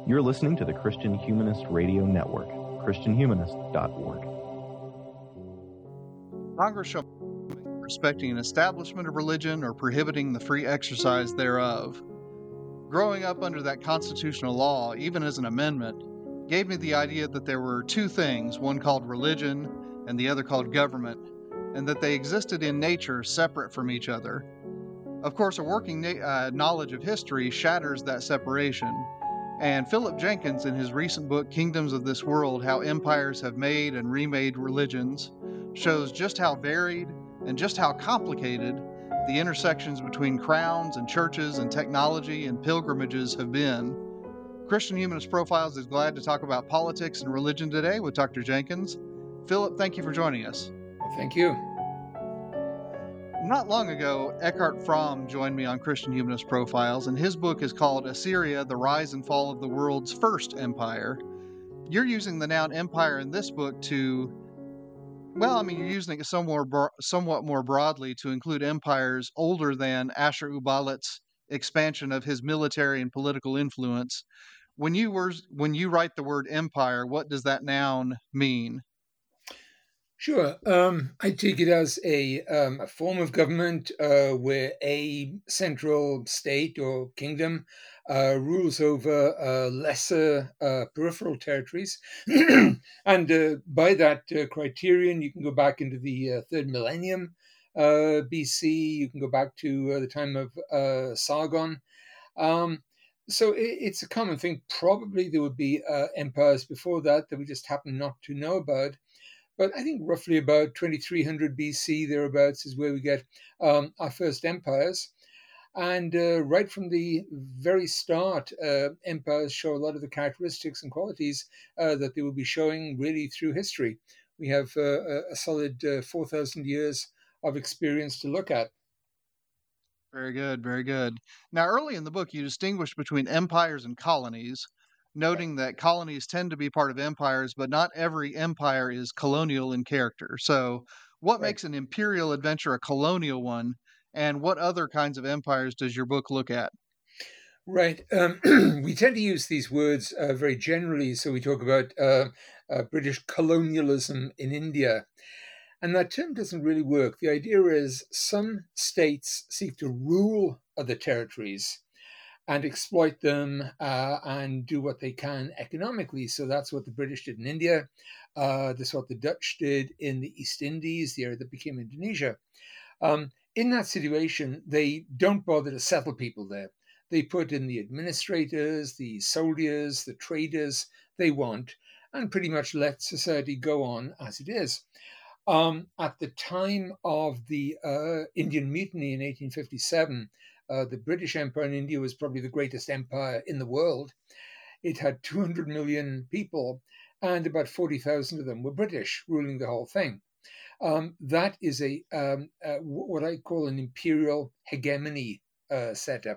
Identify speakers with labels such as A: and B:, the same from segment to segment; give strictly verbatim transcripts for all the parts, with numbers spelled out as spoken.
A: You're listening to the Christian Humanist Radio Network, christian humanist dot org.
B: Congress shall respecting an establishment of religion or prohibiting the free exercise thereof. Growing up under that constitutional law, even as an amendment, gave me the idea that there were two things, one called religion and the other called government, and that they existed in nature separate from each other. Of course, a working na- uh, knowledge of history shatters that separation, and Philip Jenkins, in his recent book, Kingdoms of This World, How Empires Have Made and Remade Religions, shows just how varied and just how complicated the intersections between crowns and churches and technology and pilgrimages have been. Christian Humanist Profiles is glad to talk about politics and religion today with Doctor Jenkins. Philip, thank you for joining us.
C: Well, thank you.
B: Not long ago, Eckhart Fromm joined me on Christian Humanist Profiles, and his book is called Assyria, The Rise and Fall of the World's First Empire. You're using the noun empire in this book to, well, I mean, you're using it somewhat, bro- somewhat more broadly to include empires older than Ashur-ubalit's expansion of his military and political influence. When you were, when you write the word empire, what does that noun mean?
C: Sure. Um, I take it as a, um, a form of government uh, where a central state or kingdom uh, rules over uh, lesser uh, peripheral territories. and uh, by that uh, criterion, you can go back into the uh, third millennium uh, B C. You can go back to uh, the time of uh, Sargon. Um, so it, it's a common thing. Probably there would be uh, empires before that that we just happen not to know about. But I think roughly about twenty-three hundred B C, thereabouts, is where we get um, our first empires. And uh, right from the very start, uh, empires show a lot of the characteristics and qualities uh, that they will be showing really through history. We have uh, a solid uh, four thousand years of experience to look at.
B: Very good, very good. Now, early in the book, you distinguish between empires and colonies, noting that colonies tend to be part of empires, but not every empire is colonial in character. So, what
C: Right.
B: makes an imperial adventure a colonial one, and what other kinds of empires does your book look at?
C: Right. Um, we tend to use these words uh, very generally. So we talk about uh, uh, British colonialism in India. And that term doesn't really work. The idea is some states seek to rule other territories and exploit them uh, and do what they can economically. So that's what the British did in India. Uh, that's what the Dutch did in the East Indies, the area that became Indonesia. Um, in that situation, they don't bother to settle people there. They put in the administrators, the soldiers, the traders they want, and pretty much let society go on as it is. Um, at the time of the uh, Indian Mutiny in eighteen fifty-seven, uh, the British Empire in India was probably the greatest empire in the world. It had two hundred million people, and about forty thousand of them were British, ruling the whole thing. Um, that is a um, uh, what I call an imperial hegemony uh, setup.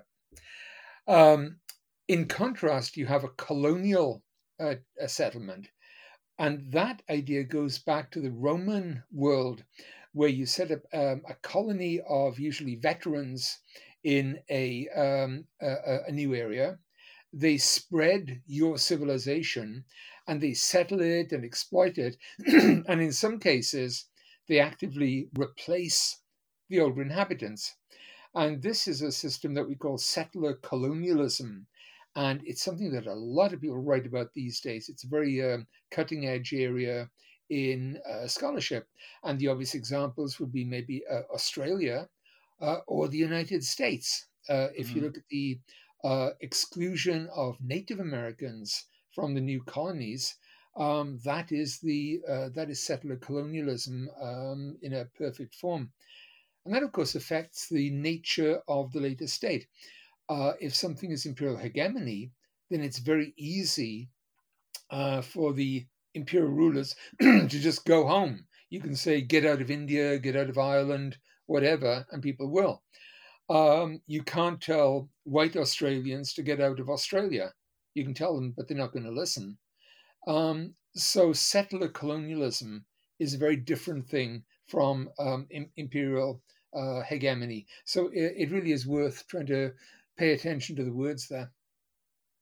C: Um, in contrast, you have a colonial uh, a settlement. And that idea goes back to the Roman world, where you set up um, a colony of usually veterans in a, um, a, a new area. They spread your civilization and they settle it and exploit it. And in some cases, they actively replace the older inhabitants. And this is a system that we call settler colonialism. And it's something that a lot of people write about these days. It's a very um, cutting edge area in uh, scholarship. And the obvious examples would be maybe uh, Australia uh, or the United States. Uh, if
B: Mm-hmm.
C: you look at the uh, exclusion of Native Americans from the new colonies, um, that is the uh, that is settler colonialism um, in a perfect form. And that, of course, affects the nature of the later state. Uh, if something is imperial hegemony, then it's very easy uh, for the imperial rulers to just go home. You can say, get out of India, get out of Ireland, whatever, and people will. Um, you can't tell white Australians to get out of Australia. You can tell them, but they're not going to listen. Um, so settler colonialism is a very different thing from um, im- imperial uh, hegemony. So it, it really is worth trying to pay attention to the words there.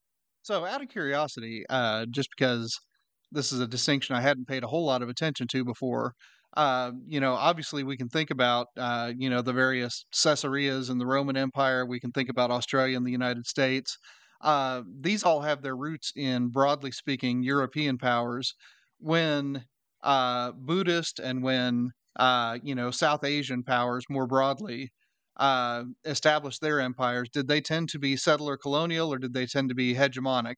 B: So, out of curiosity, uh, just because this is a distinction I hadn't paid a whole lot of attention to before, uh, you know, obviously we can think about, uh, you know, the various Caesareas in the Roman Empire. We can think about Australia and the United States. Uh, these all have their roots in, broadly speaking, European powers. When uh, Buddhist and when, uh, you know, South Asian powers more broadly uh, established their empires, did they tend to be settler colonial or did they tend to be hegemonic?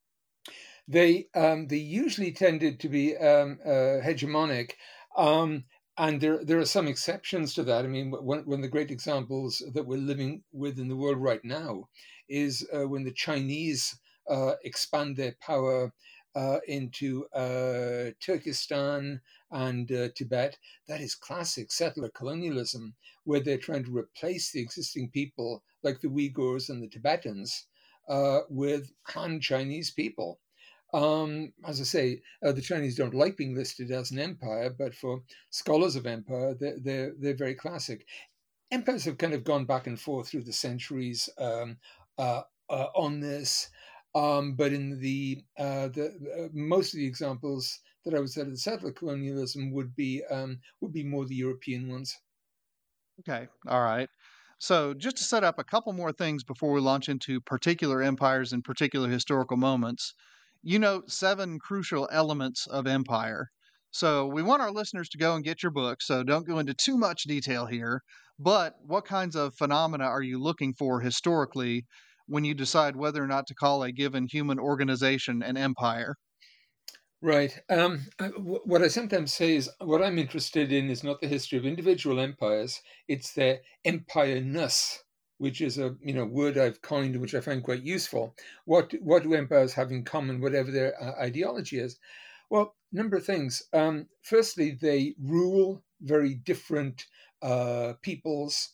C: They um, they usually tended to be um, uh, hegemonic, um, and there there are some exceptions to that. I mean, one one of the great examples that we're living with in the world right now is uh, when the Chinese uh, expand their power uh, into uh, Turkestan and uh, Tibet. That is classic settler colonialism, where they're trying to replace the existing people, like the Uyghurs and the Tibetans, uh, with Han Chinese people. Um, as I say, uh, the Chinese don't like being listed as an empire, but for scholars of empire, they're, they're, they're very classic. Empires have kind of gone back and forth through the centuries um, uh, uh, on this, um, but in the, uh, the uh, most of the examples that I would say of the settler colonialism would be um, would be more the European ones.
B: Okay, all right. So, just to set up a couple more things before we launch into particular empires and particular historical moments, you note seven crucial elements of empire. So, we want our listeners to go and get your book, so don't go into too much detail here. But what kinds of phenomena are you looking for historically when you decide whether or not to call a given human organization an empire?
C: Right. Um, I- w- what I sometimes say is what I'm interested in is not the history of individual empires; it's their empire-ness, which is a you know word I've coined, which I find quite useful. What what do empires have in common, whatever their uh, ideology is? Well, number of things. Um, firstly, they rule very different uh, peoples.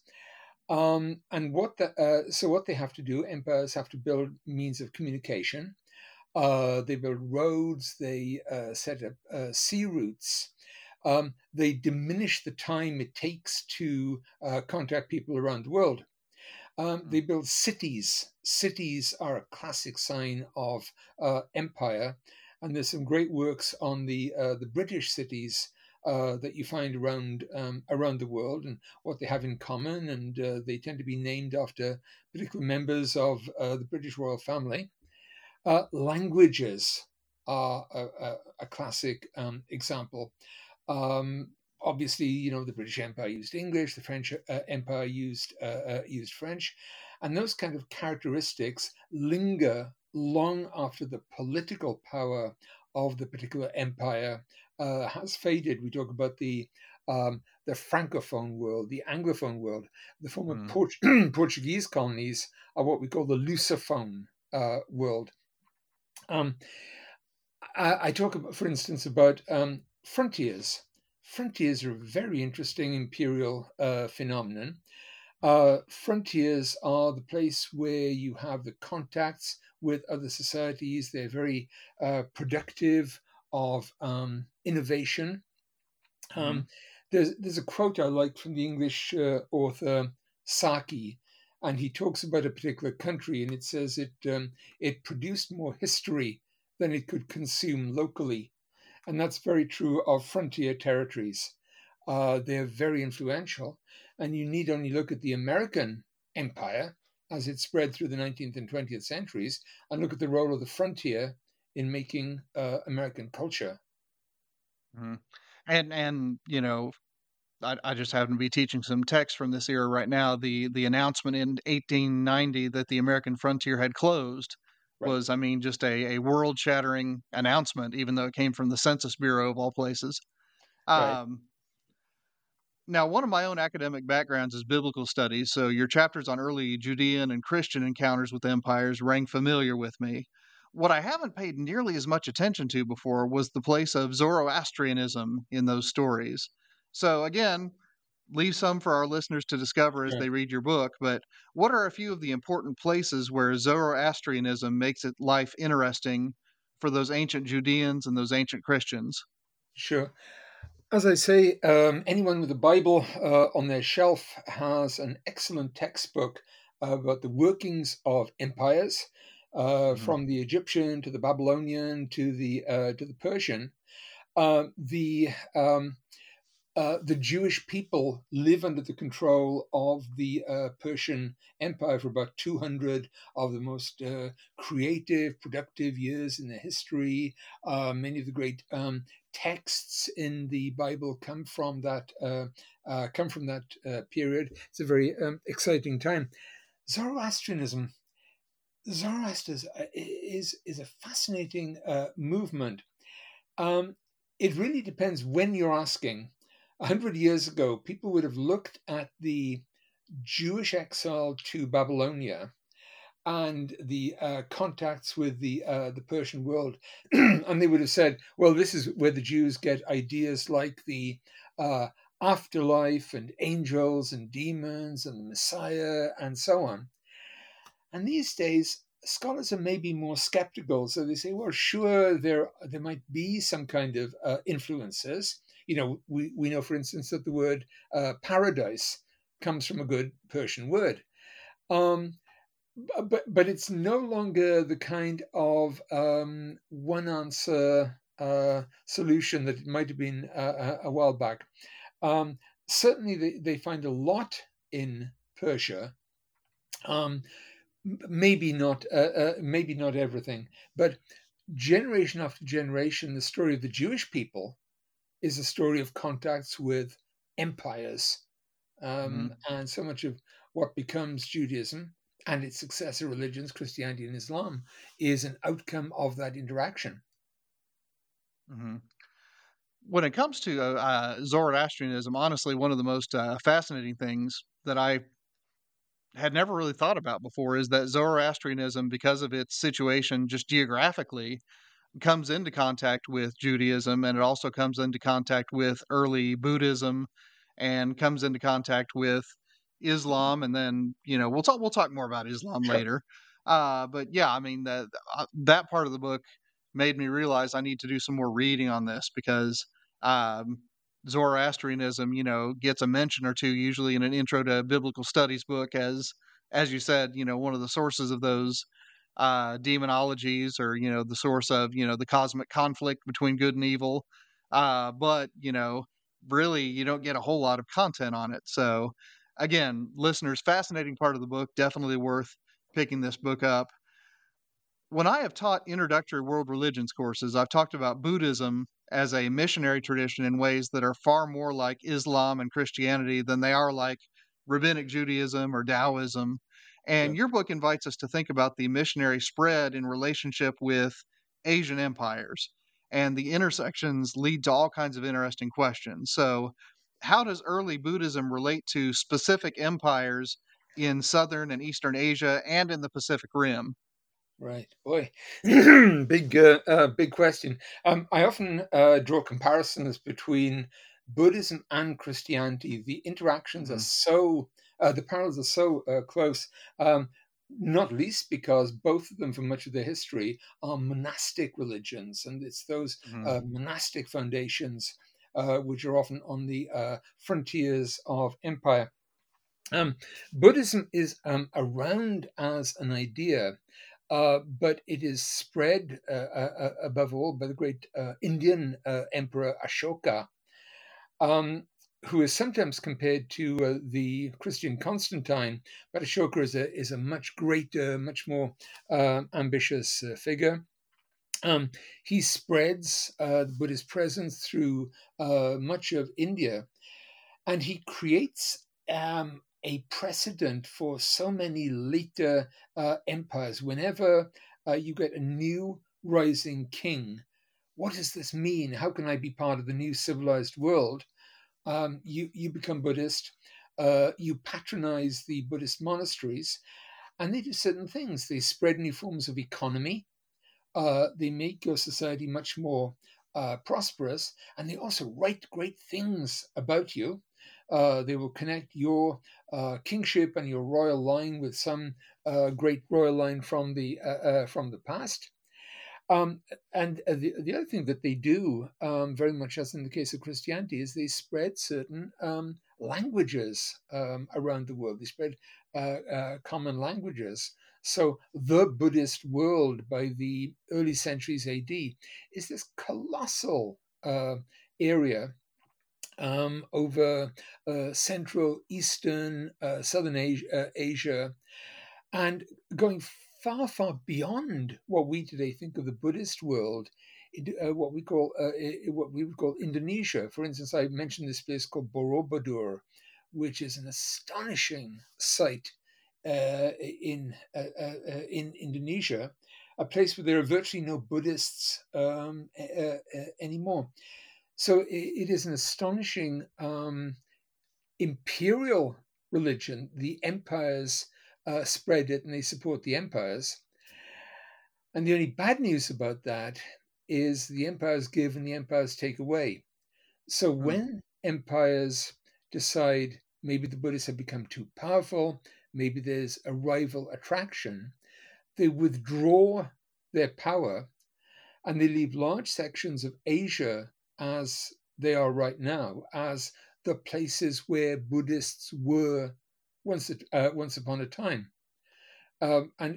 C: Um, and what the, uh, so what they have to do, empires have to build means of communication. Uh, they build roads, they uh, set up uh, sea routes. Um, they diminish the time it takes to uh, contact people around the world. Um,
B: Hmm.
C: they build cities. Cities are a classic sign of uh, empire, and there's some great works on the uh, the British cities uh, that you find around um, around the world and what they have in common, and uh, they tend to be named after particular members of uh, the British royal family. Uh, languages are a, a, a classic um, example. Um, Obviously, you know the British Empire used English, the French uh, Empire used uh, uh, used French, and those kind of characteristics linger long after the political power of the particular empire uh, has faded. We talk about the um, the francophone world, the anglophone world. The former
B: Hmm.
C: Port- Portuguese colonies are what we call the lusophone uh, world. Um, I, I talk about, for instance, about um, frontiers. Frontiers are a very interesting imperial uh, phenomenon. Uh, frontiers are the place where you have the contacts with other societies. They're very uh, productive of um, innovation.
B: Hmm.
C: Um, there's there's a quote I like from the English uh, author Saki, and he talks about a particular country, and it says it um, it produced more history than it could consume locally, and that's very true of frontier territories. Uh, they're very influential, and you need only look at the American empire as it spread through the nineteenth and twentieth centuries, and look at the role of the frontier in making uh, American culture.
B: Hmm. And and you know, I, I just happen to be teaching some text from this era right now. The the announcement in eighteen ninety that the American frontier had closed
C: Right.
B: was, I mean, just a, a world shattering announcement, even though it came from the Census Bureau of all places.
C: Right.
B: Um, Now, one of my own academic backgrounds is biblical studies, so your chapters on early Judean and Christian encounters with empires rang familiar with me. What I haven't paid nearly as much attention to before was the place of Zoroastrianism in those stories. So, again, leave some for our listeners to discover as
C: Sure.
B: they read your book, but what are a few of the important places where Zoroastrianism makes its life interesting for those ancient Judeans and those ancient Christians?
C: Sure. As I say, um, anyone with a Bible uh, on their shelf has an excellent textbook about the workings of empires. uh,
B: Mm-hmm.
C: from the Egyptian to the Babylonian to the uh, to the Persian. Uh, the um, uh, the Jewish people live under the control of the uh, Persian Empire for about two hundred of the most uh, creative, productive years in their history. Uh, many of the great um, texts in the Bible come from that uh, uh, come from that uh, period. It's a very um, exciting time. Zoroastrianism, Zoroaster is is, is a fascinating uh, movement. Um, it really depends when you're asking. A hundred years ago, people would have looked at the Jewish exile to Babylonia and the uh, contacts with the uh, the Persian world, and they would have said, "Well, this is where the Jews get ideas like the uh, afterlife and angels and demons and the Messiah and so on." And these days, scholars are maybe more skeptical. So they say, well, sure, there there might be some kind of uh, influences. You know, we, we know, for instance, that the word uh, paradise comes from a good Persian word. Um, but, but it's no longer the kind of um, one answer uh, solution that it might have been uh, a, a while back. Um, certainly, they, they find a lot in Persia. Um, maybe not uh, uh, maybe not everything, but generation after generation, the story of the Jewish people is a story of contacts with empires,
B: Mm-hmm.
C: um, and so much of what becomes Judaism and its successor religions, Christianity and Islam, is an outcome of that interaction.
B: Mm-hmm. When it comes to uh, uh, Zoroastrianism, honestly, one of the most uh, fascinating things that I had never really thought about before is that Zoroastrianism, because of its situation just geographically, comes into contact with Judaism, and it also comes into contact with early Buddhism, and comes into contact with Islam, and then you know we'll talk we'll talk more about Islam
C: Sure.
B: later. Uh, but yeah, I mean that uh, that part of the book made me realize I need to do some more reading on this because um, Zoroastrianism, you know, gets a mention or two usually in an intro to biblical studies book as as you said, you know, one of the sources of those uh, demonologies, or you know the source of you know the cosmic conflict between good and evil, uh, but you know really you don't get a whole lot of content on it. So again, listeners, fascinating part of the book, definitely worth picking this book up. When I have taught introductory world religions courses, I've talked about Buddhism as a missionary tradition in ways that are far more like Islam and Christianity than they are like rabbinic Judaism or Taoism. And
C: Sure.
B: your book invites us to think about the missionary spread in relationship with Asian empires. And the intersections lead to all kinds of interesting questions. So, how does early Buddhism relate to specific empires in Southern and Eastern Asia and in the Pacific Rim?
C: Right, boy, big, uh, uh, big question. Um, I often uh, draw comparisons between Buddhism and Christianity. The interactions are
B: Mm-hmm.
C: so, uh, the parallels are so uh, close. Um, not least because both of them, for much of their history, are monastic religions, and it's those
B: Mm-hmm.
C: uh, monastic foundations uh, which are often on the uh, frontiers of empire. Um, Buddhism is um, around as an idea, uh, but it is spread uh, uh, above all by the great uh, Indian uh, emperor Ashoka, um, who is sometimes compared to uh, the Christian Constantine, but Ashoka is a, is a much greater, much more uh, ambitious uh, figure. Um, he spreads uh, the Buddhist presence through uh, much of India, and he creates um, a precedent for so many later uh, empires. Whenever uh, you get a new rising king, what does this mean? How can I be part of the new civilized world? Um, you you become Buddhist. Uh, you patronize the Buddhist monasteries, and they do certain things. They spread new forms of economy. Uh, they make your society much more uh, prosperous, and they also write great things about you. Uh, they will connect your uh, kingship and your royal line with some uh, great royal line from the uh, uh, from the past. Um, and uh, the, the other thing that they do, um, very much as in the case of Christianity, is they spread certain um, languages um, around the world. They spread uh, uh, common languages. So the Buddhist world by the early centuries A D is this colossal uh, area um, over uh, Central, Eastern, uh, Southern Asia, uh, Asia, and going far, far beyond what we today think of the Buddhist world, uh, what we call uh, what we would call Indonesia. For instance, I mentioned this place called Borobudur, which is an astonishing site uh, in uh, uh, in Indonesia, a place where there are virtually no Buddhists um, uh, uh, anymore. So it, it is an astonishing um, imperial religion. The empires uh, spread it, and they support the empires. And the only bad news about that is the empires give and the empires take away. So
B: Hmm.
C: when empires decide maybe the Buddhists have become too powerful, maybe there's a rival attraction, they withdraw their power and they leave large sections of Asia as they are right now, as the places where Buddhists were once, uh, once upon a time. Um, and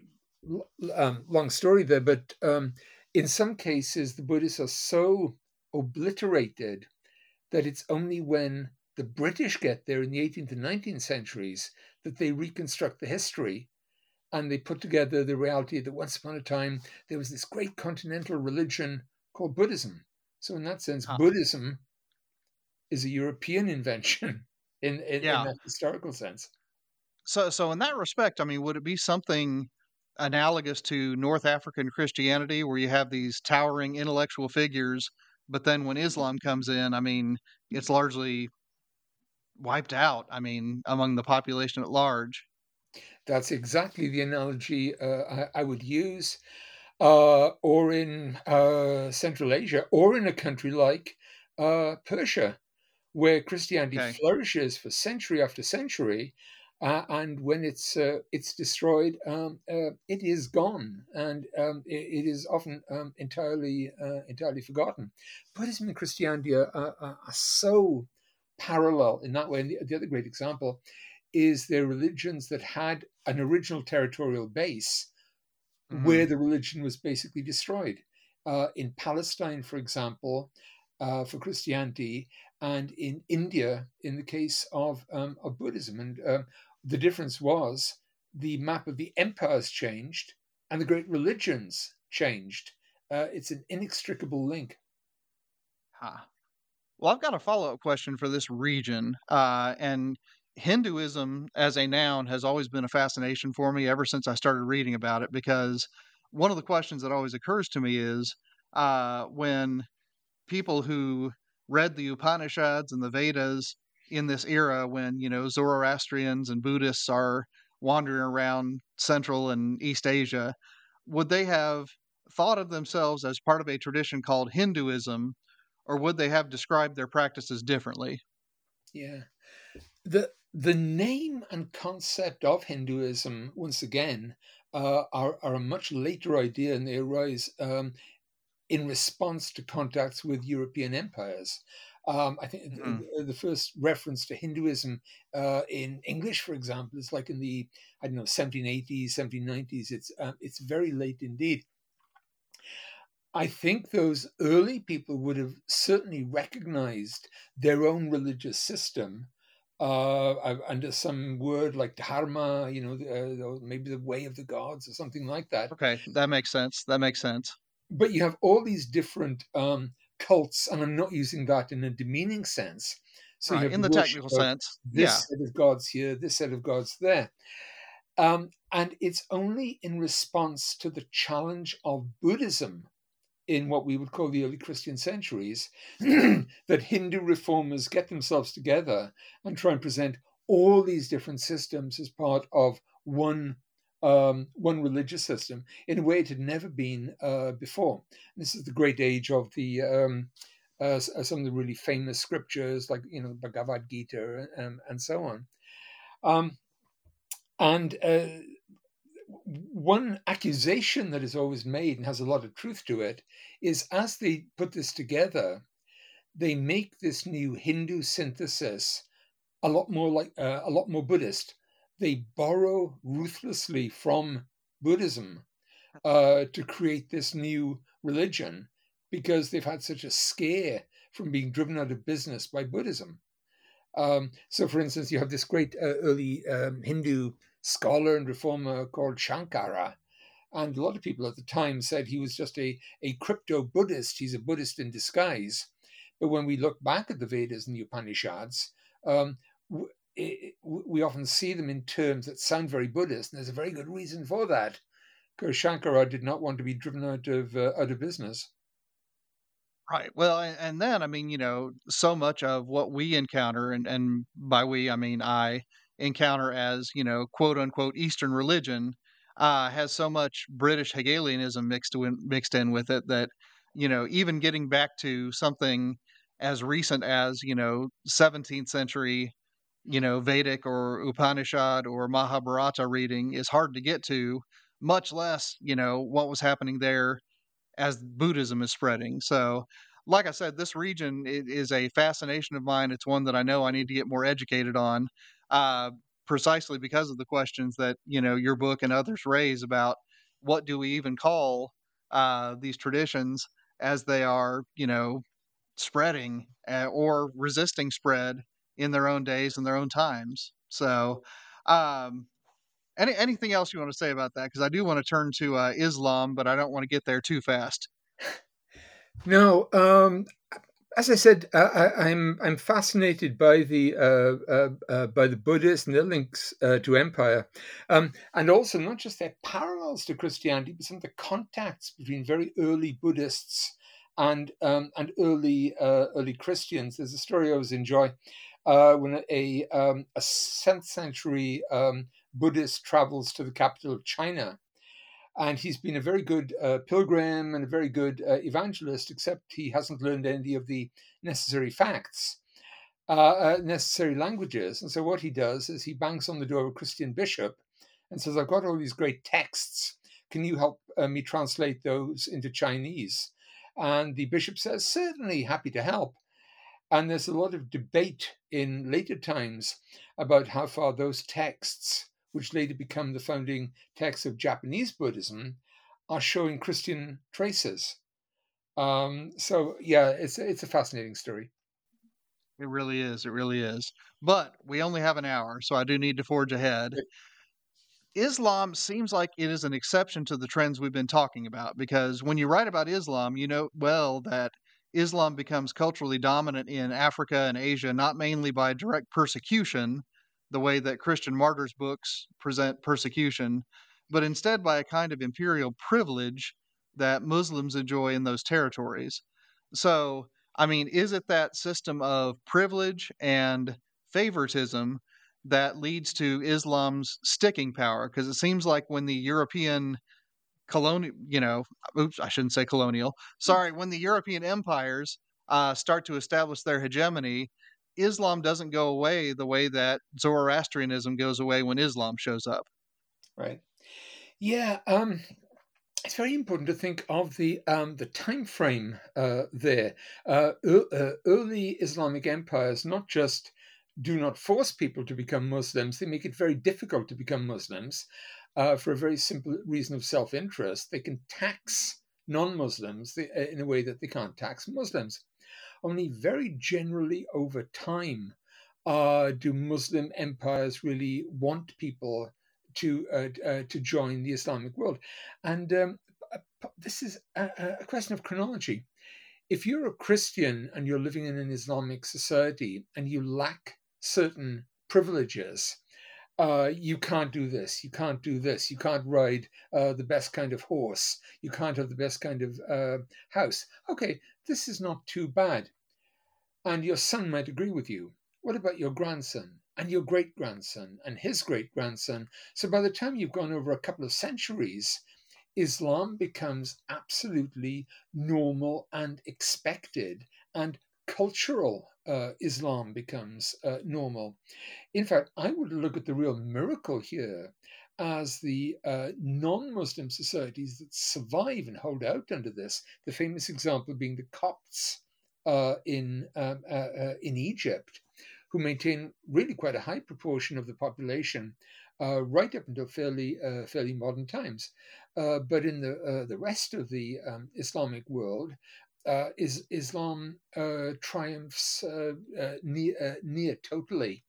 C: um, long story there, but um, in some cases, the Buddhists are so obliterated that it's only when the British get there in the eighteenth and nineteenth centuries that they reconstruct the history and they put together the reality that once upon a time there was this great continental religion called Buddhism. So in that sense,
B: Huh.
C: Buddhism is a European invention in, in,
B: Yeah.
C: in that historical sense.
B: So, so in that respect, I mean, would it be something analogous to North African Christianity, where you have these towering intellectual figures, but then when Islam comes in, I mean, it's largely wiped out. I mean, among the population at large.
C: That's exactly the analogy uh, I, I would use. Uh, or in uh, Central Asia, or in a country like uh, Persia, where Christianity
B: Okay.
C: flourishes for century after century, uh, and when it's uh, it's destroyed, um, uh, it is gone, and um, it, it is often um, entirely uh, entirely forgotten. Buddhism and Christianity are, are, are so parallel in that way. And the, the other great example is they're religions that had an original territorial base
B: Hmm.
C: where the religion was basically destroyed. Uh, in Palestine, for example, uh, for Christianity, and in India, in the case of, um, of Buddhism. And um, the difference was the map of the empires changed and the great religions changed. Uh, it's an inextricable link.
B: Huh. Well, I've got a follow up question for this region. Uh, and Hinduism as a noun has always been a fascination for me ever since I started reading about it, because one of the questions that always occurs to me is uh, when people who read the Upanishads and the Vedas in this era, when, you know, Zoroastrians and Buddhists are wandering around Central and East Asia, would they have thought of themselves as part of a tradition called Hinduism, or would they have described their practices differently?
C: Yeah. The the name and concept of Hinduism, once again, uh, are, are a much later idea, and they arise um, in response to contacts with European empires. Um, I think
B: Hmm.
C: the, the first reference to Hinduism uh, in English, for example, is like in the I don't know seventeen eighties, seventeen nineties. It's uh, it's very late indeed. I think those early people would have certainly recognized their own religious system uh, under some word like dharma, you know, uh, maybe the way of the gods or something like that.
B: Okay, that makes sense. That makes sense.
C: But you have all these different um, cults, and I'm not using that in a demeaning sense. So you
B: Right,
C: have
B: in
C: the
B: the
C: worship
B: technical
C: of
B: sense. Yeah.
C: this set of gods here, this set of gods there. Um, and it's only in response to the challenge of Buddhism in what we would call the early Christian centuries that Hindu reformers get themselves together and try and present all these different systems as part of one um, one religious system in a way it had never been uh, before. And this is the great age of the um, uh, some of the really famous scriptures like you know Bhagavad Gita and, and so on. Um, and uh, one accusation that is always made and has a lot of truth to it is as they put this together, they make this new Hindu synthesis a lot more like uh, a lot more Buddhist they borrow ruthlessly from Buddhism uh, to create this new religion because they've had such a scare from being driven out of business by Buddhism. Um, so, for instance, you have this great uh, early um, Hindu scholar and reformer called Shankara. And a lot of people at the time said he was just a, a crypto-Buddhist. He's a Buddhist in disguise. But when we look back at the Vedas and the Upanishads, um, we, we often see them in terms that sound very Buddhist. And there's a very good reason for that, because Shankara did not want to be driven out of uh, out of business.
B: Right. Well, and, and then, I mean, you know, so much of what we encounter, and, and by we, I mean I encounter as, you know, quote unquote Eastern religion, uh, has so much British Hegelianism mixed in, mixed in with it that, you know, even getting back to something as recent as, you know, seventeenth century, you know, Vedic or Upanishad or Mahabharata reading is hard to get to, much less, you know, what was happening there as Buddhism is spreading. So, like I said, this region is a fascination of mine. It's one that I know I need to get more educated on, uh, precisely because of the questions that you know your book and others raise about what do we even call uh, these traditions as they are, you know, spreading uh, or resisting spread in their own days and their own times. So, um, any anything else you want to say about that? Because I do want to turn to uh, Islam, but I don't want to get there too fast.
C: No, um, as I said, uh, I, I'm I'm fascinated by the uh, uh, uh, by the Buddhists and their links uh, to empire, um, and also not just their parallels to Christianity, but some of the contacts between very early Buddhists and um, and early uh, early Christians. There's a story I always enjoy uh, when a um, a seventh century um, Buddhist travels to the capital of China. And he's been a very good uh, pilgrim and a very good uh, evangelist, except he hasn't learned any of the necessary facts, uh, uh, necessary languages. And so what he does is he bangs on the door of a Christian bishop and says, I've got all these great texts. Can you help uh, me translate those into Chinese? And the bishop says, certainly, happy to help. And there's a lot of debate in later times about how far those texts, which later become the founding texts of Japanese Buddhism, are showing Christian traces. Um, so, yeah, it's it's a fascinating story.
B: It really is. It really is. But we only have an hour, so I do need to forge ahead. Islam seems like it is an exception to the trends we've been talking about, because when you write about Islam, you know well that Islam becomes culturally dominant in Africa and Asia, not mainly by direct persecution, the way that Christian martyrs' books present persecution, but instead by a kind of imperial privilege that Muslims enjoy in those territories. So, I mean, is it that system of privilege and favoritism that leads to Islam's sticking power? Because it seems like when the European colonial, you know, oops, I shouldn't say colonial. Sorry, when the European empires uh, start to establish their hegemony, Islam doesn't go away the way that Zoroastrianism goes away when Islam shows up.
C: Right. Yeah. Um, it's very important to think of the um, the time frame uh, there. Uh, uh, early Islamic empires not just do not force people to become Muslims, they make it very difficult to become Muslims uh, for a very simple reason of self-interest. They can tax non-Muslims in a way that they can't tax Muslims. Only very generally over time uh, do Muslim empires really want people to uh, uh, to join the Islamic world. And um, this is a, a question of chronology. If you're a Christian and you're living in an Islamic society and you lack certain privileges, uh, you can't do this, you can't do this, you can't ride uh, the best kind of horse, you can't have the best kind of uh, house. Okay, this is not too bad. And your son might agree with you. What about your grandson and your great-grandson and his great-grandson? So by the time you've gone over a couple of centuries, Islam becomes absolutely normal and expected, and cultural uh, Islam becomes uh, normal. In fact, I would look at the real miracle here as the uh, non-Muslim societies that survive and hold out under this, the famous example being the Copts uh, in, um, uh, uh, in Egypt, who maintain really quite a high proportion of the population uh, right up until fairly uh, fairly modern times. Uh, but in the uh, the rest of the um, Islamic world, uh, is Islam uh, triumphs uh, uh, near, uh, near totally,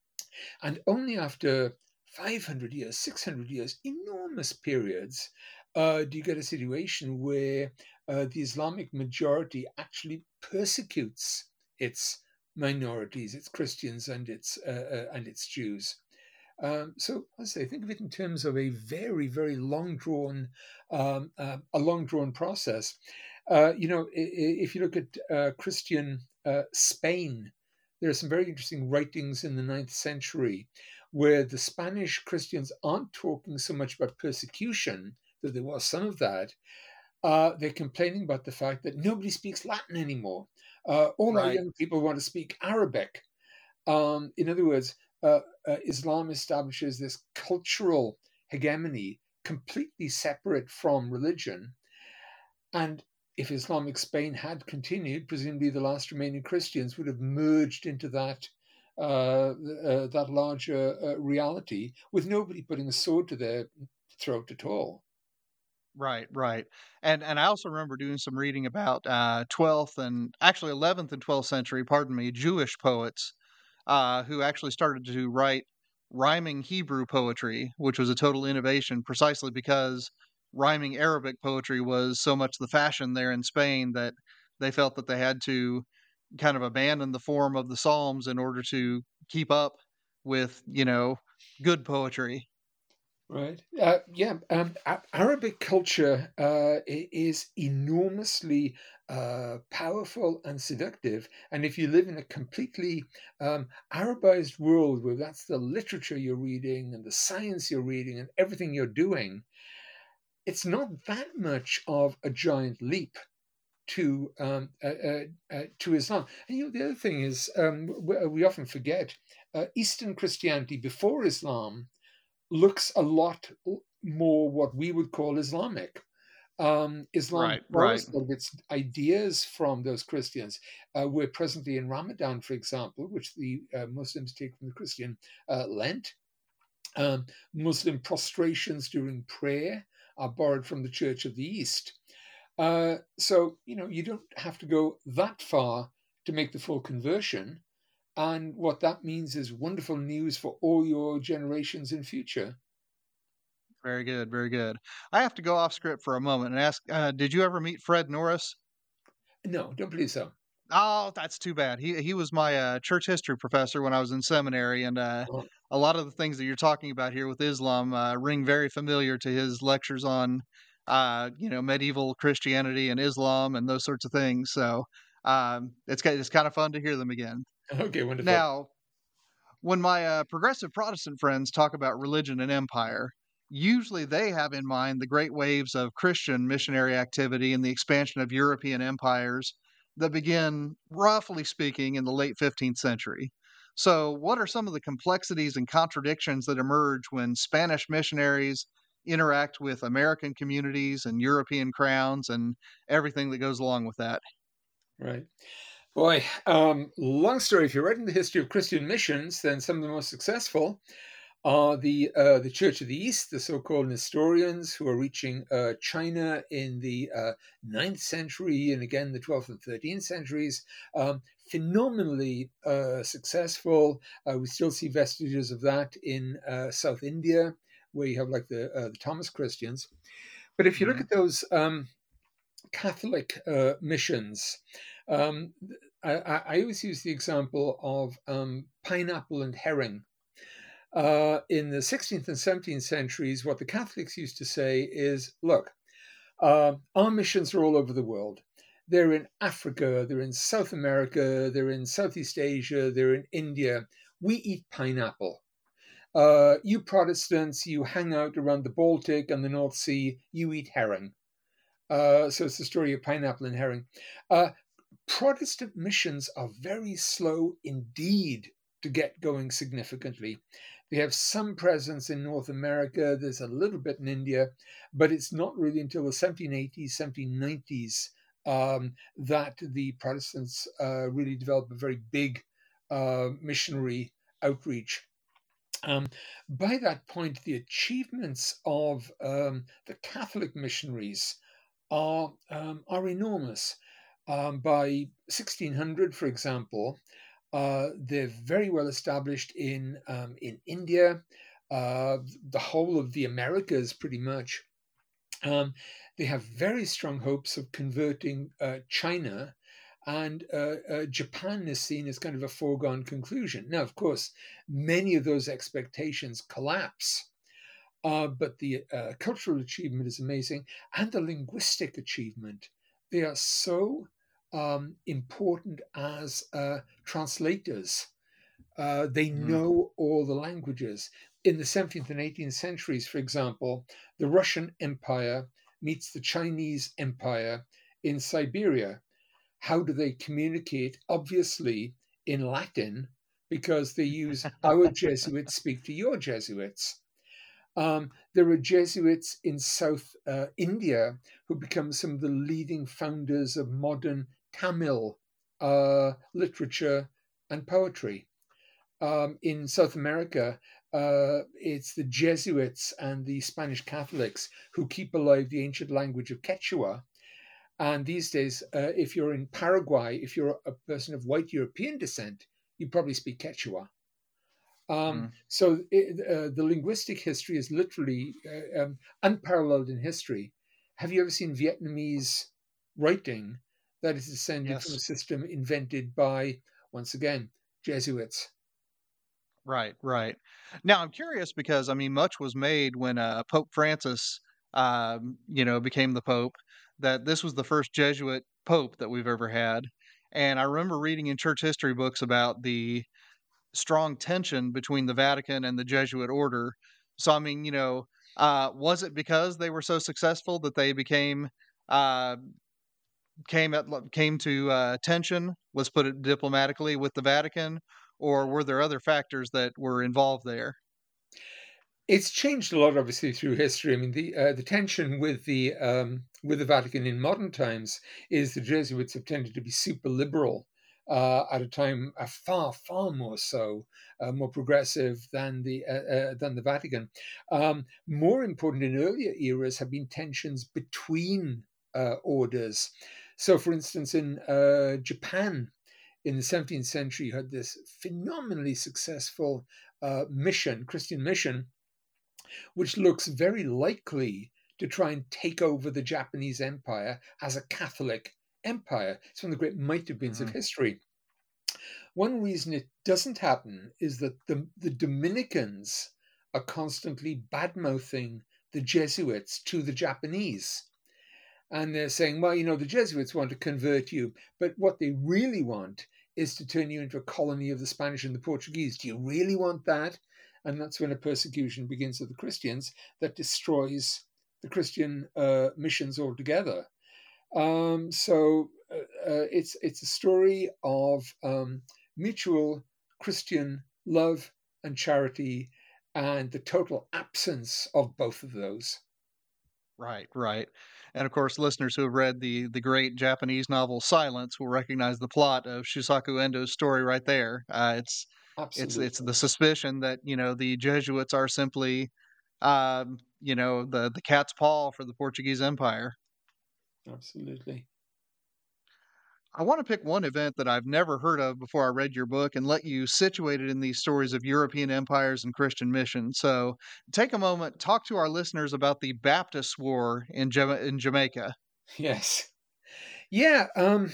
C: and only after five hundred years, six hundred years, enormous periods, uh, do you get a situation where uh, the Islamic majority actually persecutes its minorities, its Christians and its uh, uh, and its Jews. Um, so, as I say, think of it in terms of a very, very long drawn, um, uh, a long drawn process. Uh, you know, if you look at uh, Christian uh, Spain, there are some very interesting writings in the ninth century where the Spanish Christians aren't talking so much about persecution, though there was some of that. Uh, they're complaining about the fact that nobody speaks Latin anymore. Uh, all right. Our young people want to speak Arabic. Um, in other words, uh, uh, Islam establishes this cultural hegemony completely separate from religion. And if Islamic Spain had continued, presumably the last remaining Christians would have merged into that uh, uh, that larger uh, reality with nobody putting a sword to their throat at all.
B: Right, right. And and I also remember doing some reading about uh, twelfth and actually eleventh and twelfth century, pardon me, Jewish poets uh, who actually started to write rhyming Hebrew poetry, which was a total innovation precisely because rhyming Arabic poetry was so much the fashion there in Spain that they felt that they had to kind of abandon the form of the Psalms in order to keep up with, you know, good poetry.
C: Right. Uh, yeah. Um, Arabic culture uh, is enormously uh, powerful and seductive. And if you live in a completely um, Arabized world where that's the literature you're reading and the science you're reading and everything you're doing, it's not that much of a giant leap to um, uh, uh, uh, to Islam. And you know, the other thing is um, we, we often forget uh, Eastern Christianity before Islam looks a lot more what we would call Islamic. Um, Islam
B: Right,
C: borrows
B: right.
C: a lot of its ideas from those Christians. Uh, we're presently in Ramadan, for example, which the uh, Muslims take from the Christian uh, Lent. Um, Muslim prostrations during prayer are borrowed from the Church of the East. Uh, so, you know, you don't have to go that far to make the full conversion. And what that means is wonderful news for all your generations in future.
B: Very good, very good. I have to go off script for a moment and ask, uh, did you ever meet Fred Norris?
C: No, don't believe so.
B: Oh, that's too bad. He he was my uh, church history professor when I was in seminary, and uh,
C: Oh,
B: a lot of the things that you're talking about here with Islam uh, ring very familiar to his lectures on, uh, you know, medieval Christianity and Islam and those sorts of things. So um, it's ki- it's kind of fun to hear them again.
C: okay, wonderful.
B: Now, when my uh, progressive Protestant friends talk about religion and empire, usually they have in mind the great waves of Christian missionary activity and the expansion of European empires that begin, roughly speaking, in the late fifteenth century. So, what are some of the complexities and contradictions that emerge when Spanish missionaries interact with American communities and European crowns and everything that goes along with that?
C: Right. Boy, um, long story. If you're writing the history of Christian missions, then some of the most successful are the uh, the Church of the East, the so-called Nestorians, who are reaching uh, China in the uh, ninth century and again the twelfth and thirteenth centuries. Um, phenomenally uh, successful. Uh, we still see vestiges of that in uh, South India, where you have like the, uh, the Thomas Christians. But if you look
B: Mm-hmm.
C: at those um, Catholic uh, missions, um, I, I always use the example of um, pineapple and herring. Uh, in the sixteenth and seventeenth centuries, what the Catholics used to say is, look, uh, our missions are all over the world. They're in Africa, they're in South America, they're in Southeast Asia, they're in India. We eat pineapple. Uh, you Protestants, you hang out around the Baltic and the North Sea, you eat herring. Uh, so it's the story of pineapple and herring. Uh, Protestant missions are very slow indeed to get going significantly. They have some presence in North America, there's a little bit in India, but it's not really until the seventeen eighties, seventeen nineties um, that the Protestants uh, really develop a very big uh, missionary outreach. Um, by that point, the achievements of um, the Catholic missionaries are um, are enormous. Um, by sixteen hundred, for example, uh, they're very well established in um, in India, uh, the whole of the Americas, pretty much. Um, they have very strong hopes of converting uh, China, and uh, uh, Japan is seen as kind of a foregone conclusion. Now, of course, many of those expectations collapse, uh, but the uh, cultural achievement is amazing, and the linguistic achievement. They are so um, important as uh, translators. Uh, they
B: Mhm.
C: know all the languages. In the seventeenth and eighteenth centuries, for example, the Russian Empire meets the Chinese Empire in Siberia. How do they communicate? Obviously, in Latin, because they use our Jesuits speak to your Jesuits. Um, there are Jesuits in South uh, India who become some of the leading founders of modern Tamil uh, literature and poetry. Um, in South America, uh, it's the Jesuits and the Spanish Catholics who keep alive the ancient language of Quechua. And these days, uh, if you're in Paraguay, if you're a person of white European descent, you probably speak Quechua. Um,
B: Mhm.
C: so it, uh, the linguistic history is literally uh, um, unparalleled in history. Have you ever seen Vietnamese writing that is descended from a
B: Yes.
C: system invented by, once again, Jesuits?
B: Right, right. Now I'm curious because I mean, much was made when uh, Pope Francis, um, you know, became the Pope. That this was the first Jesuit Pope that we've ever had, and I remember reading in church history books about the strong tension between the Vatican and the Jesuit order. So I mean, you know, uh, was it because they were so successful that they became uh, came at came to uh, tension? Let's put it diplomatically with the Vatican, or were there other factors that were involved there?
C: It's changed a lot, obviously, through history. I mean, the uh, the tension with the um, with the Vatican in modern times is the Jesuits have tended to be super liberal uh, at a time uh, far far more so, uh, more progressive than the uh, uh, than the Vatican. Um, more important in earlier eras have been tensions between uh, orders. So, for instance, in uh, Japan in the seventeenth century, you had this phenomenally successful uh, mission, Christian mission, which looks very likely to try and take over the Japanese empire as a Catholic empire. It's one of the great might have beens of
B: Mhm.
C: history. One reason it doesn't happen is that the, the Dominicans are constantly bad mouthing the Jesuits to the Japanese. And they're saying, well, you know, the Jesuits want to convert you, but what they really want is to turn you into a colony of the Spanish and the Portuguese. Do you really want that? And that's when a persecution begins of the Christians that destroys the Christian uh, missions altogether. Um, so uh, uh, it's it's a story of um, mutual Christian love and charity, and the total absence of both of those.
B: Right, right. And of course, listeners who have read the the great Japanese novel Silence will recognize the plot of Shusaku Endo's story right there. Uh, it's it's it's
C: Absolutely,
B: the suspicion that you know the Jesuits are simply, um, you know, the the cat's paw for the Portuguese Empire.
C: absolutely.
B: I want to pick one event that I've never heard of before I read your book and let you situate it in these stories of European empires and Christian missions. So, take a moment, talk to our listeners about the Baptist War in Jama- in Jamaica.
C: Yes. Yeah. Um,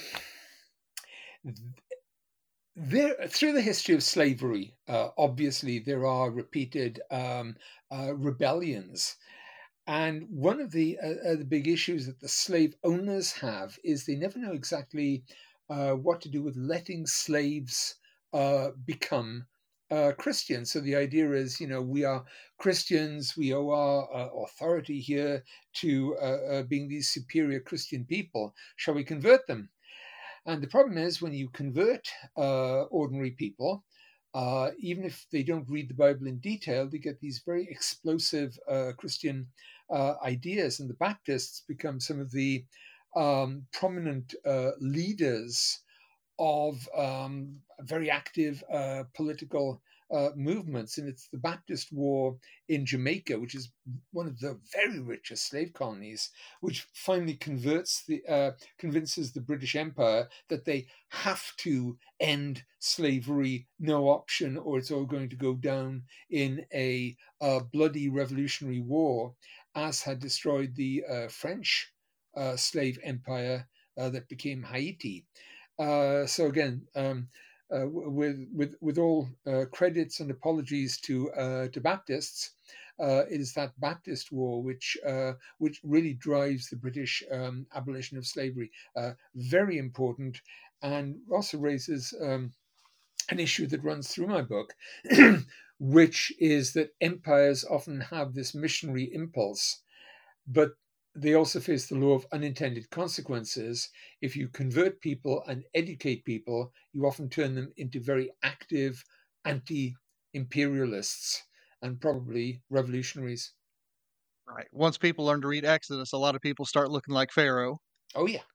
C: there, through the history of slavery, uh, obviously there are repeated um, uh, rebellions, and one of the uh, uh, the big issues that the slave owners have is they never know exactly uh, what to do with letting slaves uh, become uh, Christians. So the idea is, you know, we are Christians, we owe our uh, authority here to uh, uh, being these superior Christian people. Shall we convert them? And the problem is when you convert uh, ordinary people, uh, even if they don't read the Bible in detail, they get these very explosive uh, Christian uh, ideas. And the Baptists become some of the um, prominent uh, leaders of um, very active uh, political uh, movements, and it's the Baptist War in Jamaica, which is one of the very richest slave colonies, which finally converts the uh, convinces the British Empire that they have to end slavery, no option, or it's all going to go down in a, a bloody revolutionary war, as had destroyed the uh, French uh, slave empire uh, that became Haiti. Uh, so again, um, uh, with with with all uh, credits and apologies to uh, to Baptists, uh, it is that Baptist War which uh, which really drives the British um, abolition of slavery. Uh, very important, and also raises um, an issue that runs through my book, which is that empires often have this missionary impulse, but they also face the law of unintended consequences. If you convert people and educate people, you often turn them into very active anti-imperialists and probably revolutionaries.
B: Right. Once people learn to read Exodus, a lot of people start looking like Pharaoh.
C: Oh, yeah.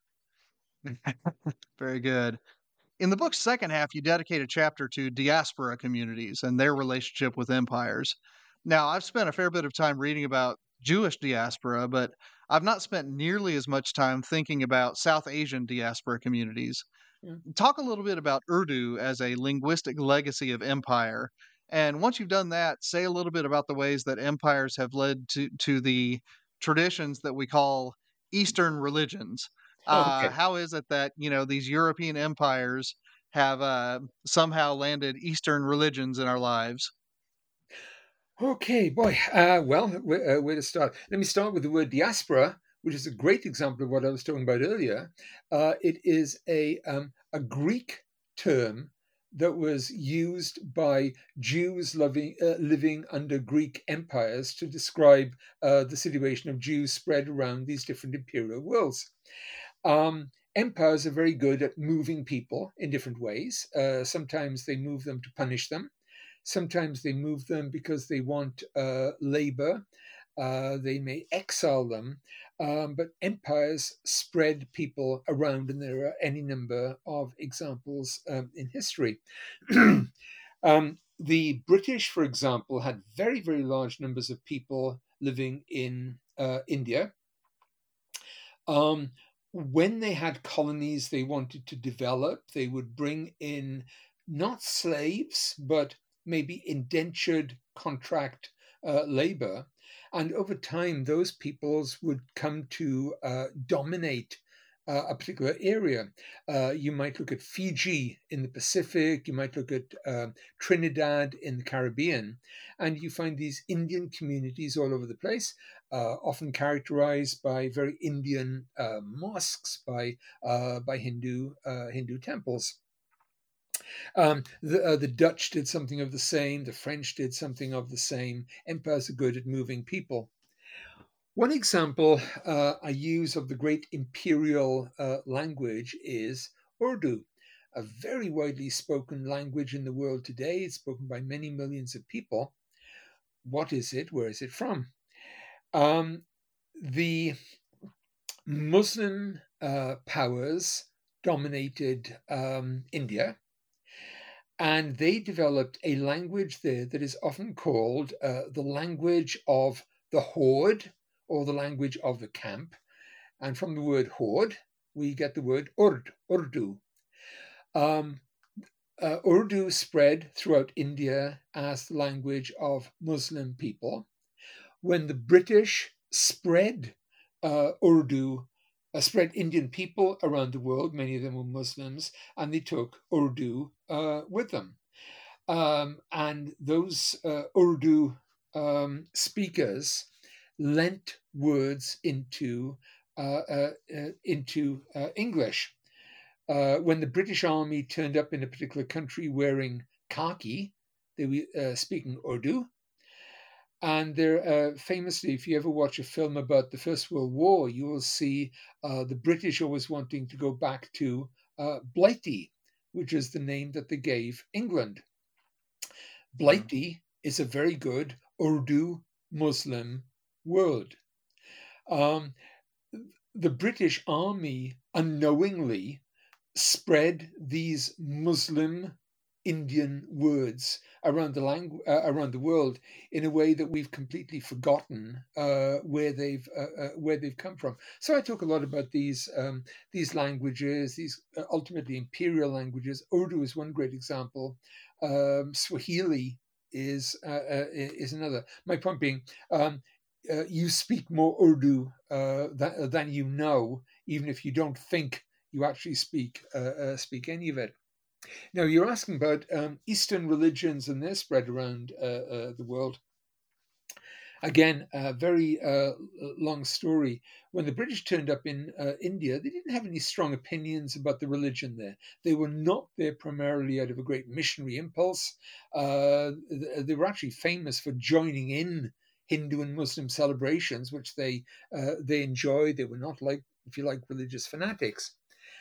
B: Very good. In the book's second half, you dedicate a chapter to diaspora communities and their relationship with empires. Now, I've spent a fair bit of time reading about Jewish diaspora, but I've not spent nearly as much time thinking about South Asian diaspora communities.
C: Yeah.
B: Talk a little bit about Urdu as a linguistic legacy of empire. And once you've done that, say a little bit about the ways that empires have led to, to the traditions that we call Eastern religions. Uh,
C: Okay.
B: how is it that, you know, these European empires have uh, somehow landed Eastern religions in our lives?
C: Okay, boy. Uh, well, where, uh, where to start? Let me start with the word diaspora, which is a great example of what I was talking about earlier. Uh, it is a um, a Greek term that was used by Jews living, uh, living under Greek empires to describe uh, the situation of Jews spread around these different imperial worlds. Um, empires are very good at moving people in different ways. Uh, sometimes they move them to punish them. Sometimes they move them because they want uh, labor. Uh, they may exile them. Um, but empires spread people around, and there are any number of examples um, in history. um, the British, for example, had very, very large numbers of people living in uh, India. Um, when they had colonies they wanted to develop, they would bring in not slaves, but maybe indentured contract uh, labor. And over time, those peoples would come to uh, dominate uh, a particular area. Uh, you might look at Fiji in the Pacific, you might look at uh, Trinidad in the Caribbean, and you find these Indian communities all over the place. Uh, often characterized by very Indian uh, mosques, by uh, by Hindu uh, Hindu temples. Um, the, uh, the Dutch did something of the same. The French did something of the same. Empires are good at moving people. One example uh, I use of the great imperial uh, language is Urdu, a very widely spoken language in the world today. It's spoken by many millions of people. What is it? Where is it from? Um, the Muslim uh, powers dominated um, India, and they developed a language there that is often called uh, the language of the horde or the language of the camp. And from the word horde, we get the word Urd, Urdu. Um, uh, Urdu spread throughout India as the language of Muslim people. When the British spread uh, Urdu, uh, spread Indian people around the world, many of them were Muslims, and they took Urdu uh, with them. Um, and those uh, Urdu um, speakers lent words into uh, uh, uh, into uh, English. Uh, when the British Army turned up in a particular country wearing khaki, they were uh, speaking Urdu. And they're uh, famously, if you ever watch a film about the First World War, you will see uh, the British always wanting to go back to uh, Blighty, which is the name that they gave England. Blighty mm. is a very good Urdu Muslim word. Um, the British Army unknowingly spread these Muslim Indian words around the langu- uh, around the world in a way that we've completely forgotten uh, where they've uh, uh, where they've come from. So I talk a lot about these um, these languages, these uh, ultimately imperial languages. Urdu is one great example. Um, Swahili is uh, uh, is another. My point being, um, uh, you speak more Urdu uh, than, than you know, even if you don't think you actually speak uh, uh, speak any of it. Now, you're asking about um, Eastern religions and their spread around uh, uh, the world. Again, a very uh, long story. When the British turned up in uh, India, they didn't have any strong opinions about the religion there. They were not there primarily out of a great missionary impulse. Uh, they were actually famous for joining in Hindu and Muslim celebrations, which they uh, they enjoyed. They were not like, if you like, religious fanatics.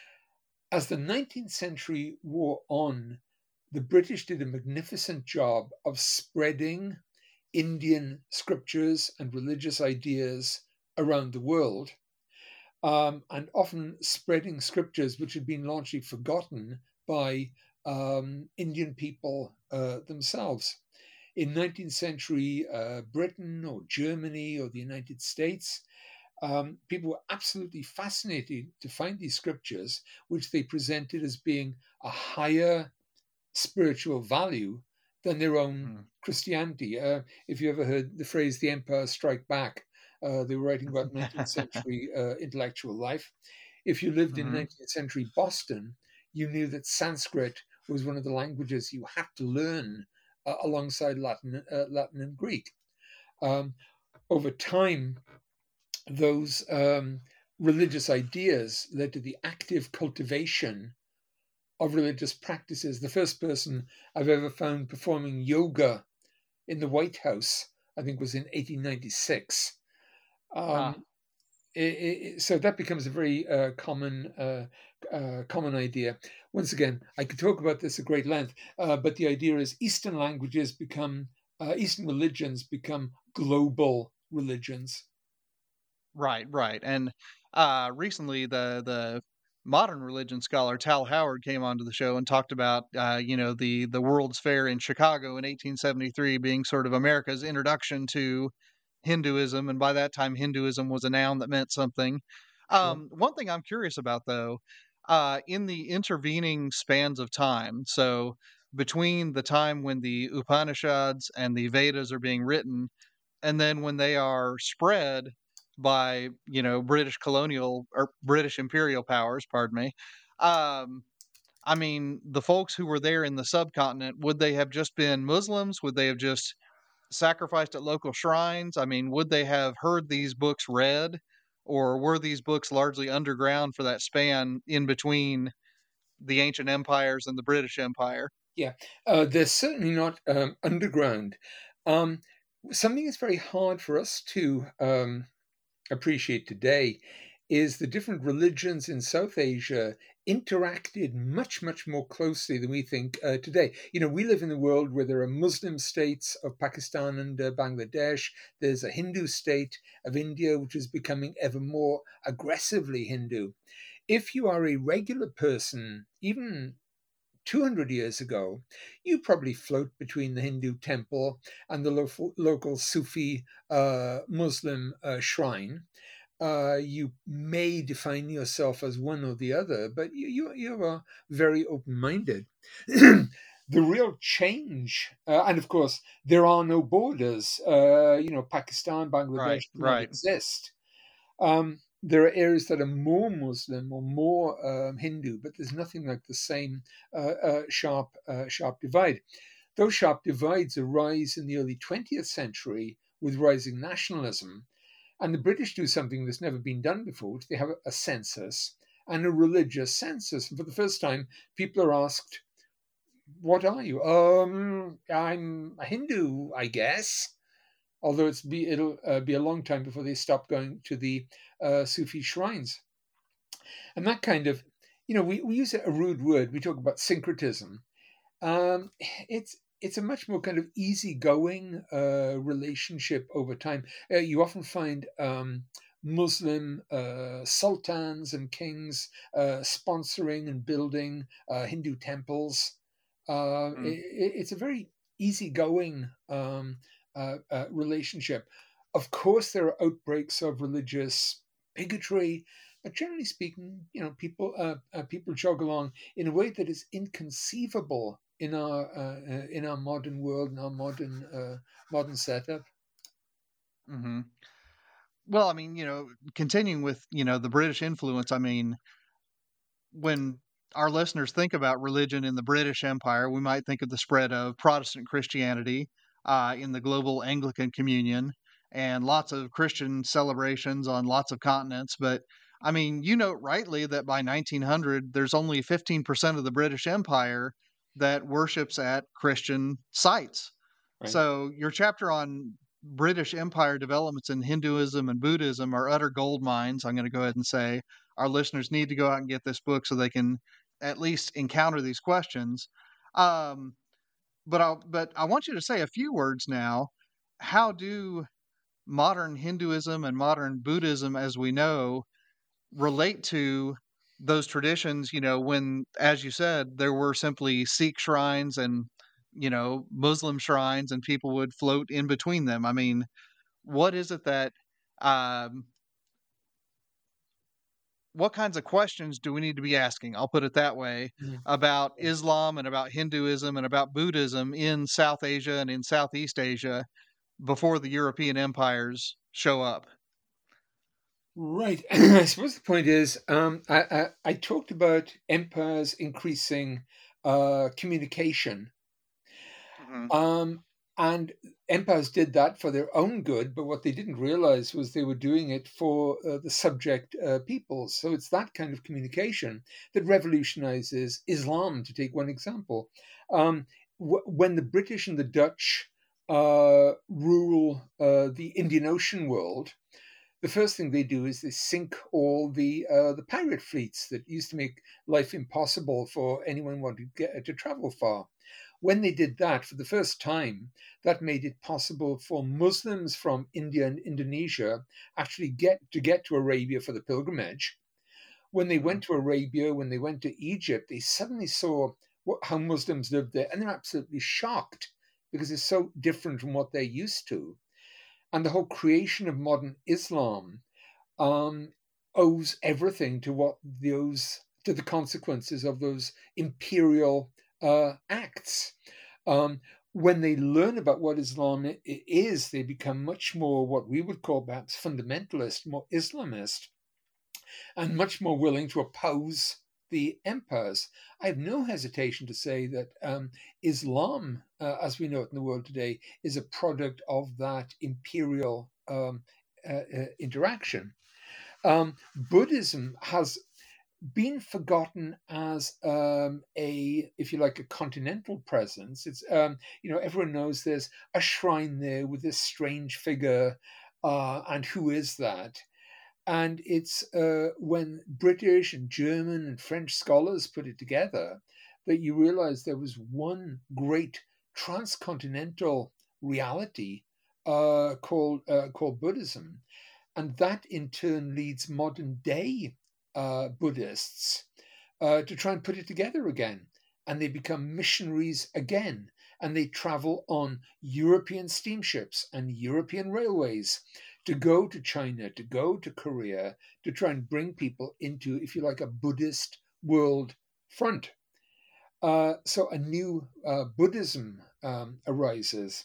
C: As the nineteenth century wore on, the British did a magnificent job of spreading Indian scriptures and religious ideas around the world, um, and often spreading scriptures which had been largely forgotten by um, Indian people uh, themselves. In nineteenth century uh, Britain or Germany or the United States, um, people were absolutely fascinated to find these scriptures, which they presented as being a higher spiritual value than their own mm. Christianity. Uh, if you ever heard the phrase "the Empire Strike Back," uh, they were writing about nineteenth century uh, intellectual life. If you lived mm-hmm. in nineteenth century Boston, you knew that Sanskrit was one of the languages you had to learn uh, alongside Latin, uh, Latin and Greek. Um, over time, those um, religious ideas led to the active cultivation of religious practices. The first person I've ever found performing yoga in the White House, I think, was in eighteen ninety-six. Um, ah. it, it, so that becomes a very uh, common uh, uh, common idea. Once again, I could talk about this at great length, uh, but the idea is Eastern languages become, uh, Eastern religions become global religions.
B: Right, right. And uh, recently, the the modern religion scholar Tal Howard came onto the show and talked about, uh, you know, the the World's Fair in Chicago in eighteen seventy-three being sort of America's introduction to Hinduism, and by that time, Hinduism was a noun that meant something. Um, yeah. One thing I'm curious about, though, uh, in the intervening spans of time, so between the time when the Upanishads and the Vedas are being written, and then when they are spread by, you know, British colonial or British imperial powers, pardon me. Um, I mean, the folks who were there in the subcontinent, would they have just been Muslims? Would they have just sacrificed at local shrines? I mean, would they have heard these books read, or were these books largely underground for that span in between the ancient empires and the British Empire?
C: Yeah, uh, they're certainly not um, underground. Um, something that's very hard for us to um, appreciate today is the different religions in South Asia interacted much, much more closely than we think uh, today. You know, we live in a world where there are Muslim states of Pakistan and uh, Bangladesh. There's a Hindu state of India, which is becoming ever more aggressively Hindu. If you are a regular person, even two hundred years ago, you probably float between the Hindu temple and the lo- local Sufi uh, Muslim uh, shrine. Uh, you may define yourself as one or the other, but you, you, you are very open-minded. The real change, uh, and of course, there are no borders. Uh, you know, Pakistan, Bangladesh
B: right,
C: do not
B: right.
C: exist. Um, there are areas that are more Muslim or more um, Hindu, but there's nothing like the same uh, uh, sharp, uh, sharp divide. Those sharp divides arise in the early twentieth century with rising nationalism. And the British do something that's never been done before, which they have a census and a religious census. And for the first time, people are asked, what are you? Um, I'm a Hindu, I guess. Although it's be, it'll uh, be a long time before they stop going to the uh, Sufi shrines. And that kind of, you know, we, we use a rude word. We talk about syncretism. Um, it's it's a much more kind of easygoing uh, relationship over time. Uh, you often find um, Muslim uh, sultans and kings uh, sponsoring and building uh, Hindu temples. Uh,
B: Mm.
C: it, it's a very easygoing um, uh, uh, relationship. Of course, there are outbreaks of religious bigotry, but generally speaking, you know, people uh, uh, people jog along in a way that is inconceivable in our uh, uh, in our modern world, in our modern uh, modern setup.
B: hmm Well, I mean, you know, continuing with, you know, the British influence, I mean, when our listeners think about religion in the British Empire, we might think of the spread of Protestant Christianity uh, in the global Anglican Communion and lots of Christian celebrations on lots of continents. But I mean, you note rightly that by nineteen hundred, there's only fifteen percent of the British Empire that worships at Christian sites.
C: Right.
B: So your chapter on British Empire developments in Hinduism and Buddhism are utter gold mines, I'm going to go ahead and say. Our listeners need to go out and get this book so they can at least encounter these questions. Um, but I but I want you to say a few words now. How do modern Hinduism and modern Buddhism, as we know, relate to those traditions? You know, when, as you said, there were simply Sikh shrines and, you know, Muslim shrines, and people would float in between them. I mean, what is it that um, what kinds of questions do we need to be asking? I'll put it that way,
C: Mhm.
B: about Islam and about Hinduism and about Buddhism in South Asia and in Southeast Asia before the European empires show up.
C: Right. I suppose the point is, um, I, I, I talked about empires increasing uh, communication.
B: hmm
C: Um, and empires did that for their own good, but what they didn't realize was they were doing it for uh, the subject uh, peoples. So it's that kind of communication that revolutionizes Islam, to take one example. Um, w- when the British and the Dutch uh, rule uh, the Indian Ocean world, the first thing they do is they sink all the uh, the pirate fleets that used to make life impossible for anyone wanting to get to travel far. When they did that for the first time, that made it possible for Muslims from India and Indonesia actually get to get to Arabia for the pilgrimage. When they
B: hmm
C: went to Arabia, when they went to Egypt, they suddenly saw what, how Muslims lived there, and they're absolutely shocked because it's so different from what they're used to. And the whole creation of modern Islam um, owes everything to what those to the consequences of those imperial uh, acts. Um, when they learn about what Islam is, they become much more what we would call perhaps fundamentalist, more Islamist, and much more willing to oppose the empires. I have no hesitation to say that um, Islam, uh, as we know it in the world today, is a product of that imperial um, uh, uh, interaction. Um, Buddhism has been forgotten as um, a, if you like, a continental presence. It's, um, you know, everyone knows there's a shrine there with this strange figure, uh, and who is that? And it's uh, when British and German and French scholars put it together that you realize there was one great transcontinental reality uh, called uh, called Buddhism, and that in turn leads modern day uh, Buddhists uh, to try and put it together again. And they become missionaries again. And they travel on European steamships and European railways to go to China, to go to Korea, to try and bring people into, if you like, a Buddhist world front. Uh, so a new uh, Buddhism um, arises.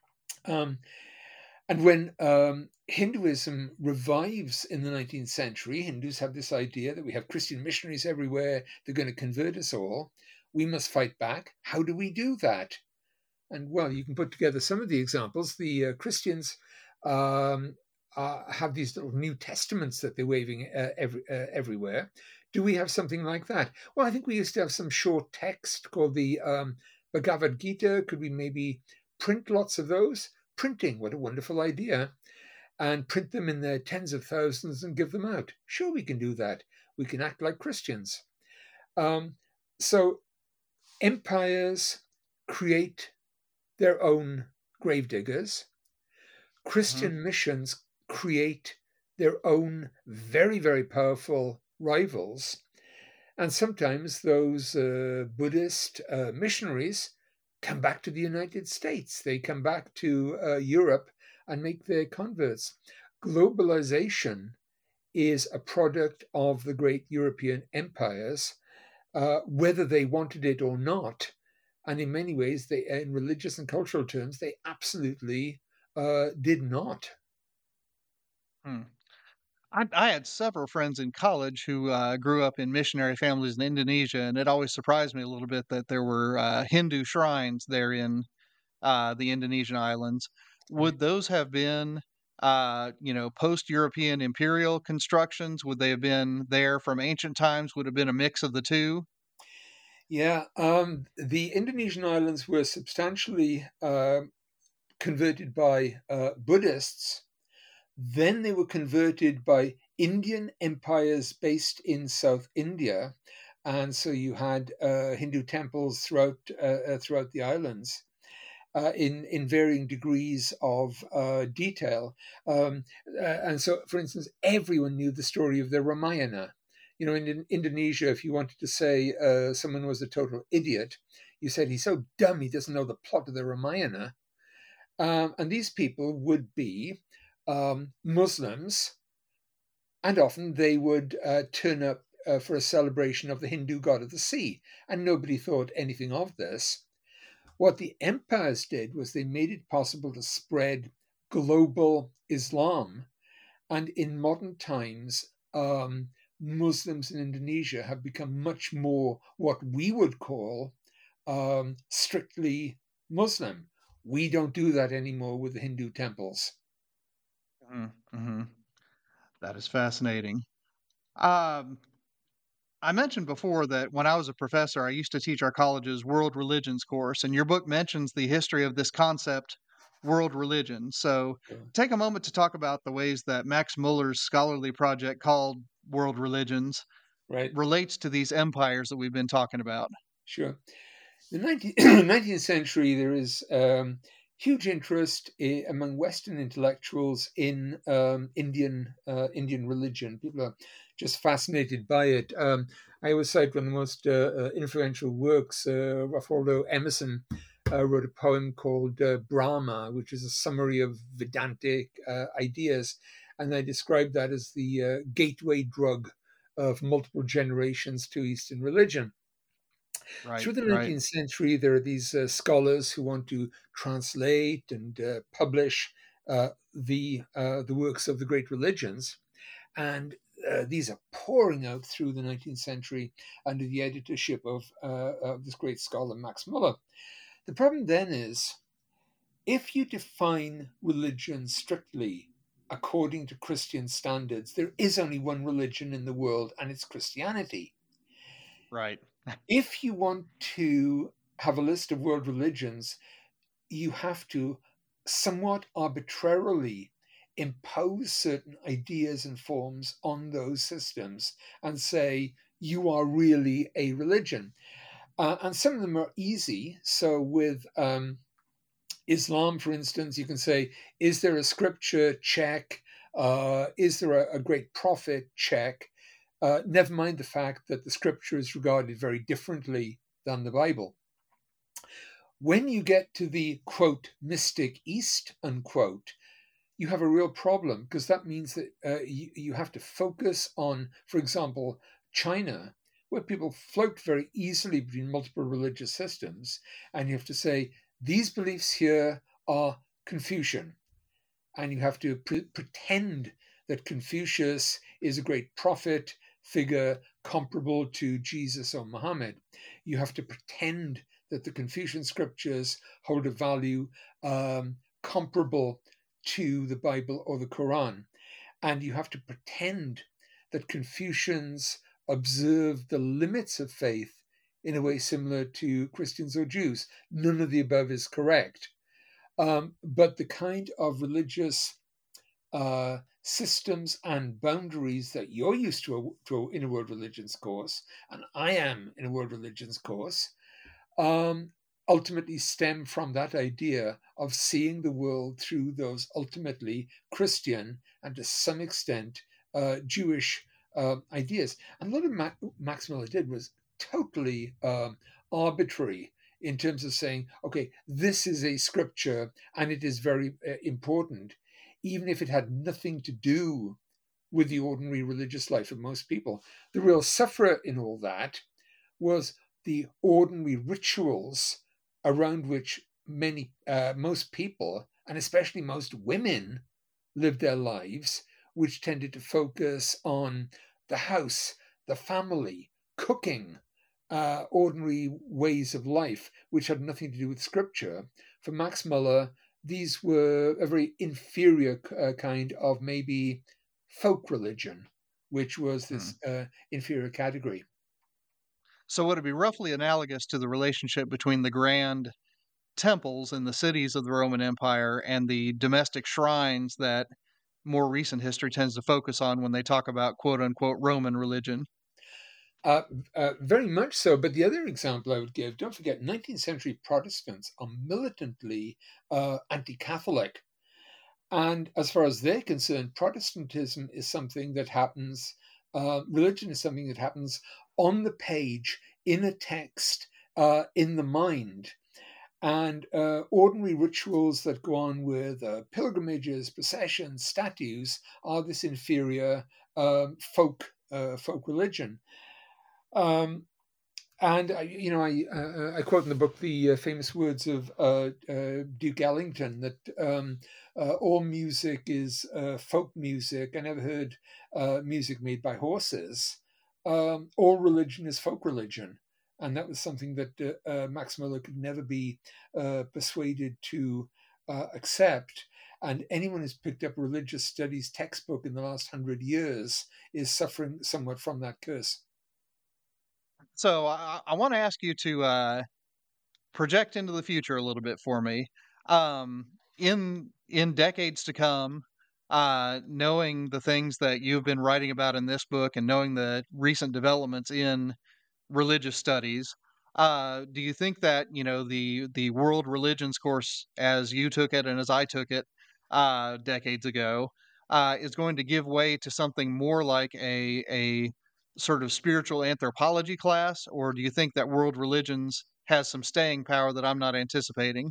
C: Um, and when um, Hinduism revives in the nineteenth century, Hindus have this idea that we have Christian missionaries everywhere, they're going to convert us all. We must fight back. How do we do that? And well, you can put together some of the examples. The uh, Christians um, uh, have these little New Testaments that they're waving uh, every, uh, everywhere. Do we have something like that? Well, I think we used to have some short text called the um, Bhagavad Gita. Could we maybe print lots of those? Printing, what a wonderful idea. And print them in their tens of thousands and give them out. Sure, we can do that. We can act like Christians. Um, so empires create their own gravediggers.
B: hmm
C: Christian missions create their own very, very powerful rivals. And sometimes those uh, Buddhist uh, missionaries come back to the United States. They come back to uh, Europe and make their converts. Globalization is a product of the great European empires, uh, whether they wanted it or not. And in many ways, they, in religious and cultural terms, they absolutely uh, did not.
B: Hmm. I, I had several friends in college who uh, grew up in missionary families in Indonesia, and it always surprised me a little bit that there were uh, Hindu shrines there in uh, the Indonesian islands.
C: Right.
B: Would those have been, uh, you know, post-European imperial constructions? Would they have been there from ancient times? Would have been a mix of the two?
C: Yeah, um, the Indonesian islands were substantially uh, converted by uh, Buddhists. Then they were converted by Indian empires based in South India, and so you had uh, Hindu temples throughout uh, uh, throughout the islands. Uh, in in varying degrees of uh, detail, um, uh, and so, for instance, everyone knew the story of the Ramayana. You know, in, in Indonesia, if you wanted to say uh, someone was a total idiot, you said he's so dumb he doesn't know the plot of the Ramayana. Um, and these people would be um, Muslims, and often they would uh, turn up uh, for a celebration of the Hindu god of the sea, and nobody thought anything of this. What the empires did was they made it possible to spread global Islam. And in modern times, um, Muslims in Indonesia have become much more what we would call um, strictly Muslim. We don't do that anymore with the Hindu temples.
B: Mm-hmm. That is fascinating. Um, I mentioned before that when I was a professor, I used to teach our college's world religions course, and your book mentions the history of this concept, world religion. So take a moment to talk about the ways that Max Muller's scholarly project called World Religions
C: Right.
B: relates to these empires that we've been talking about.
C: Sure. In the nineteenth century, there is um, huge interest in, among Western intellectuals in um, Indian uh, Indian religion. People are just fascinated by it. Um, I always cite one of the most uh, uh, influential works. Uh, Ralph Waldo Emerson uh, wrote a poem called uh, Brahma, which is a summary of Vedantic uh, ideas, and I describe that as the uh, gateway drug of multiple generations to Eastern religion.
B: Right,
C: Through the
B: right.
C: nineteenth century, there are these uh, scholars who want to translate and uh, publish uh, the uh, the works of the great religions, and uh, these are pouring out through the nineteenth century under the editorship of, uh, of this great scholar Max Muller. The problem then is, if you define religion strictly according to Christian standards, there is only one religion in the world, and it's Christianity.
B: Right.
C: If you want to have a list of world religions, you have to somewhat arbitrarily impose certain ideas and forms on those systems and say, you are really a religion. Uh, and some of them are easy. So with um, Islam, for instance, you can say, is there a scripture? Check. Uh, is there a, a great prophet? Check. Uh, never mind the fact that the scripture is regarded very differently than the Bible. When you get to the, quote, mystic East, unquote, you have a real problem, because that means that uh, you, you have to focus on, for example, China, where people float very easily between multiple religious systems, and you have to say, these beliefs here are Confucian, and you have to pre- pretend that Confucius is a great prophet figure comparable to Jesus or Muhammad. You have to pretend that the Confucian scriptures hold a value um, comparable to the Bible or the Quran. And you have to pretend that Confucians observe the limits of faith in a way similar to Christians or Jews. None of the above is correct. Um, but the kind of religious uh, systems and boundaries that you're used to, a, to a, in a world religions course, and I am in a world religions course, um, ultimately stem from that idea of seeing the world through those ultimately Christian and to some extent uh, Jewish uh, ideas. And what Ma- Max Muller did was totally um, arbitrary in terms of saying, okay, this is a scripture and it is very uh, important, even if it had nothing to do with the ordinary religious life of most people. The real sufferer in all that was the ordinary rituals around which many, uh, most people, and especially most women, lived their lives, which tended to focus on the house, the family, cooking, uh, ordinary ways of life, which had nothing to do with scripture. For Max Muller, these were a very inferior uh, kind of maybe folk religion, which was this
B: Hmm.
C: uh, inferior category.
B: So would it be roughly analogous to the relationship between the grand temples in the cities of the Roman Empire and the domestic shrines that more recent history tends to focus on when they talk about quote unquote Roman religion?
C: Uh, uh, very much so. But the other example I would give, don't forget, nineteenth century Protestants are militantly uh, anti-Catholic. And as far as they're concerned, Protestantism is something that happens, uh, religion is something that happens on the page, in a text, uh, in the mind. And uh, ordinary rituals that go on with uh, pilgrimages, processions, statues are this inferior um, folk uh, folk religion. Um, and I, you know, I uh, I quote in the book the uh, famous words of uh, uh, Duke Ellington that um, uh, all music is uh, folk music. I never heard uh, music made by horses. Um, all religion is folk religion, and that was something that uh, uh, Max Muller could never be uh, persuaded to uh, accept. And anyone who's picked up a religious studies textbook in the last hundred years is suffering somewhat from that curse.
B: So I, I want to ask you to uh, project into the future a little bit for me. Um, in in decades to come, uh, knowing the things that you've been writing about in this book and knowing the recent developments in religious studies, uh, do you think that you know the the world religions course as you took it and as I took it uh, decades ago uh, is going to give way to something more like a a sort of spiritual anthropology class, or do you think that world religions has some staying power that I'm not anticipating?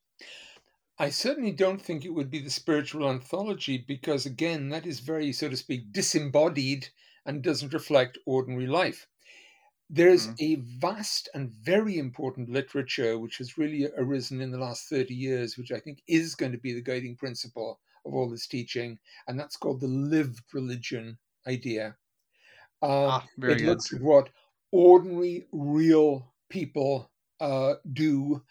C: I certainly don't think it would be the spiritual anthology because, again, that is very, so to speak, disembodied and doesn't reflect ordinary life. There's
B: Hmm.
C: a vast and very important literature which has really arisen in the last thirty years, which I think is going to be the guiding principle of all this teaching, and that's called the lived religion idea. Um,
B: Ah, very
C: it
B: good.
C: looks at what ordinary, real people uh, do.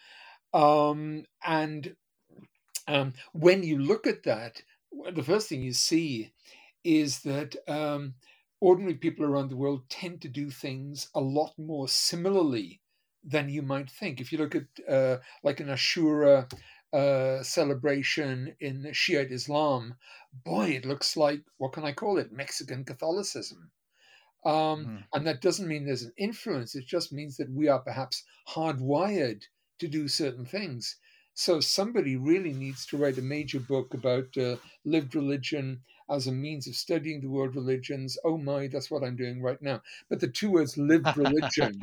C: Um, and um, when you look at that, the first thing you see is that um, ordinary people around the world tend to do things a lot more similarly than you might think. If you look at uh, like an Ashura uh, celebration in Shiite Islam, boy, it looks like, what can I call it? Mexican Catholicism. Um,
B: Mhm.
C: and that doesn't mean there's an influence. It just means that we are perhaps hardwired to do certain things. So somebody really needs to write a major book about uh, lived religion as a means of studying the world religions. Oh my, that's what I'm doing right now. But the two words lived religion,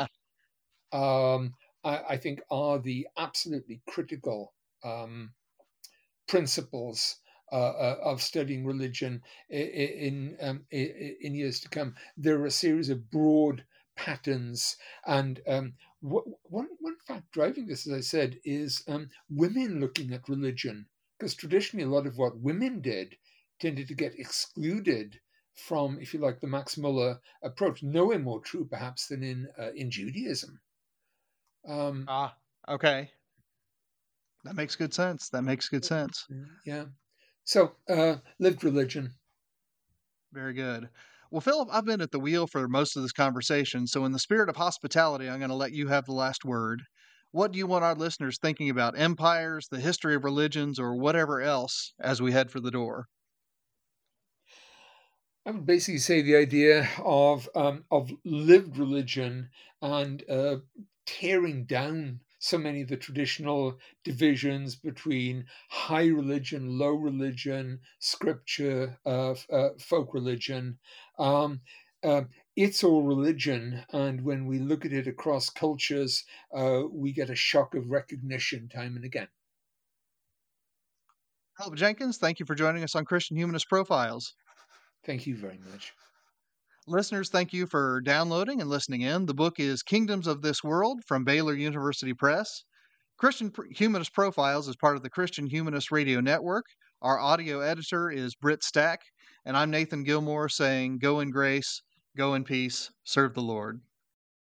C: um, I, I think, are the absolutely critical um, principles uh, uh, of studying religion in um, in years to come. There are a series of broad patterns, and um, one one fact driving this, as I said, is um, women looking at religion, because traditionally a lot of what women did tended to get excluded from, if you like, the Max Muller approach. Nowhere more true, perhaps, than in uh, in Judaism. Um,
B: Ah, okay. That makes good sense. That makes good sense.
C: yeah. So, uh, lived religion.
B: Very good. Well, Philip, I've been at the wheel for most of this conversation, so in the spirit of hospitality, I'm going to let you have the last word. What do you want our listeners thinking about empires, the history of religions, or whatever else as we head for the door?
C: I would basically say the idea of um, of lived religion and uh, tearing down so many of the traditional divisions between high religion, low religion, scripture, uh, uh, folk religion. Um, um, it's all religion, and when we look at it across cultures, uh, we get a shock of recognition time and again.
B: Philip Jenkins, thank you for joining us on Christian Humanist Profiles.
C: Thank you very much.
B: Listeners, thank you for downloading and listening in. The book is Kingdoms of This World from Baylor University Press. Christian Humanist Profiles is part of the Christian Humanist Radio Network. Our audio editor is Britt Stack, and I'm Nathan Gilmore saying, go in grace, go in peace, serve the Lord.